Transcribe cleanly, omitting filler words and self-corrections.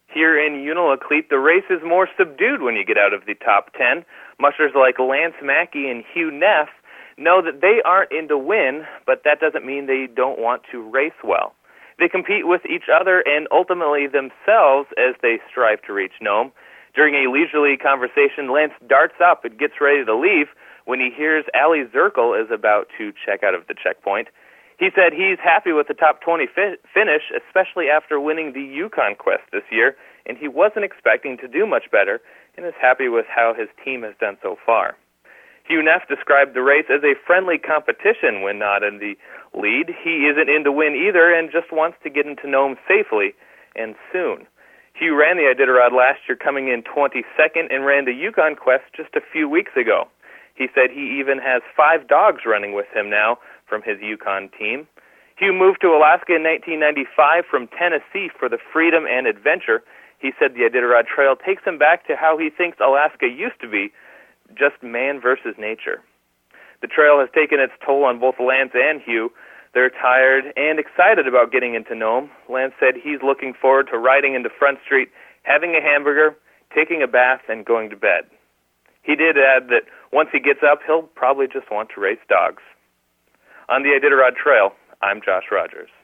Here in Unalakleet, the race is more subdued when you get out of the top 10. Mushers like Lance Mackey and Hugh Neff know that they aren't in to win, but that doesn't mean they don't want to race well. They compete with each other and ultimately themselves as they strive to reach Nome. During a leisurely conversation, Lance darts up and gets ready to leave when he hears Ali Zirkle is about to check out of the checkpoint. He said he's happy with the top 20 finish, especially after winning the Yukon Quest this year, and he wasn't expecting to do much better and is happy with how his team has done so far. Hugh Neff described the race as a friendly competition when not in the lead. He isn't in to win either and just wants to get into Nome safely and soon. Hugh ran the Iditarod last year, coming in 22nd, and ran the Yukon Quest just a few weeks ago. He said he even has 5 dogs running with him now from his Yukon team. Hugh moved to Alaska in 1995 from Tennessee for the freedom and adventure. He said the Iditarod Trail takes him back to how he thinks Alaska used to be, just man versus nature. The trail has taken its toll on both Lance and Hugh. They're tired and excited about getting into Nome. Lance said he's looking forward to riding into Front Street, having a hamburger, taking a bath, and going to bed. He did add that once he gets up, he'll probably just want to race dogs. On the Iditarod Trail, I'm Josh Rogers.